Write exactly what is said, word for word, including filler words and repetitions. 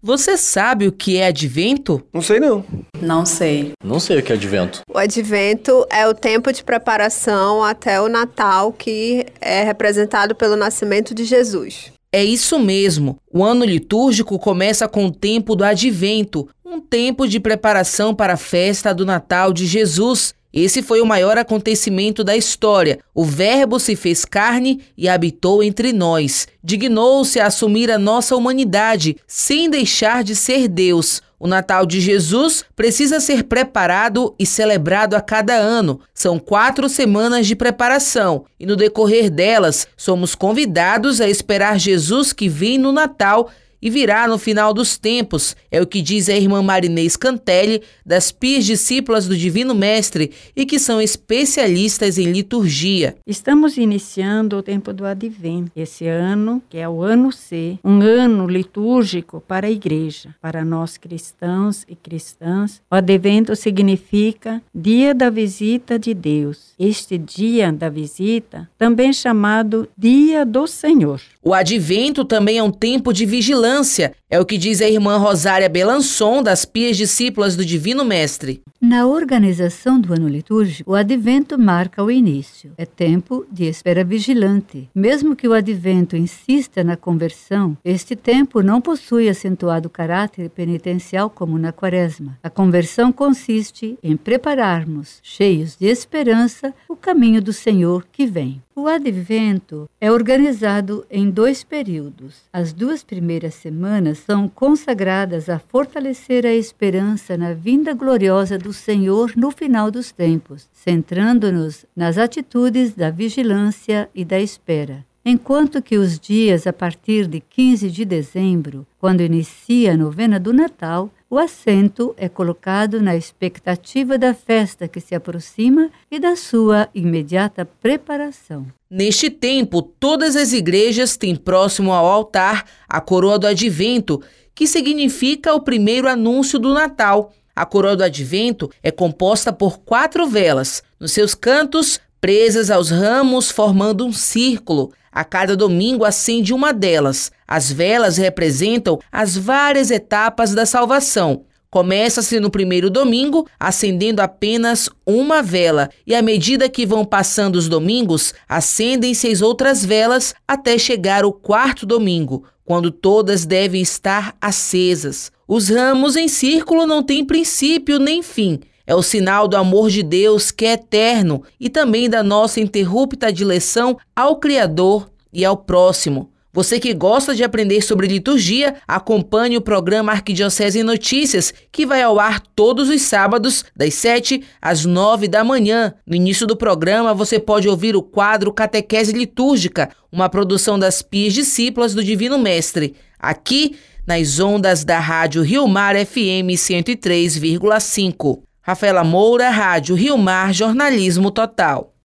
Você sabe o que é advento? Não sei não. Não sei. Não sei o que é advento. O advento é o tempo de preparação até o Natal, que é representado pelo nascimento de Jesus. É isso mesmo. O ano litúrgico começa com o tempo do advento, um tempo de preparação para a festa do Natal de Jesus. Esse foi o maior acontecimento da história. O Verbo se fez carne e habitou entre nós. Dignou-se a assumir a nossa humanidade, sem deixar de ser Deus. O Natal de Jesus precisa ser preparado e celebrado a cada ano. São quatro semanas de preparação e no decorrer delas somos convidados a esperar Jesus que vem no Natal e virá no final dos tempos. É o que diz a irmã Marinês Cantelli, das Pias Discípulas do Divino Mestre e que são especialistas em liturgia. Estamos iniciando o tempo do Advento. Esse ano, que é o ano C, um ano litúrgico para a Igreja. Para nós cristãos e cristãs, o Advento significa Dia da Visita de Deus. Este dia da visita, também chamado Dia do Senhor. O Advento também é um tempo de vigilância, é o que diz a irmã Rosária Belançon, das Pias Discípulas do Divino Mestre. Na organização do ano litúrgico, o Advento marca o início. É tempo de espera vigilante. Mesmo que o Advento insista na conversão, este tempo não possui acentuado caráter penitencial como na Quaresma. A conversão consiste em prepararmos, cheios de esperança, o caminho do Senhor que vem. O Advento é organizado em dois períodos. As duas primeiras semanas são consagradas a fortalecer a esperança na vinda gloriosa do Senhor no final dos tempos, centrando-nos nas atitudes da vigilância e da espera. Enquanto que os dias a partir de quinze de dezembro, quando inicia a novena do Natal, o acento é colocado na expectativa da festa que se aproxima e da sua imediata preparação. Neste tempo, todas as igrejas têm próximo ao altar a coroa do Advento, que significa o primeiro anúncio do Natal. A coroa do Advento é composta por quatro velas, nos seus cantos, presas aos ramos, formando um círculo. A cada domingo acende uma delas. As velas representam as várias etapas da salvação. Começa-se no primeiro domingo, acendendo apenas uma vela, e à medida que vão passando os domingos, acendem-se as outras velas até chegar o quarto domingo, quando todas devem estar acesas. Os ramos em círculo não têm princípio nem fim. É o sinal do amor de Deus que é eterno e também da nossa interrupta dileção ao Criador e ao próximo. Você que gosta de aprender sobre liturgia, acompanhe o programa Arquidiocese em Notícias, que vai ao ar todos os sábados, das sete às nove da manhã. No início do programa, você pode ouvir o quadro Catequese Litúrgica, uma produção das Pias Discípulas do Divino Mestre, aqui nas ondas da Rádio Rio Mar F M cento e três vírgula cinco. Rafaela Moura, Rádio Rio Mar, Jornalismo Total.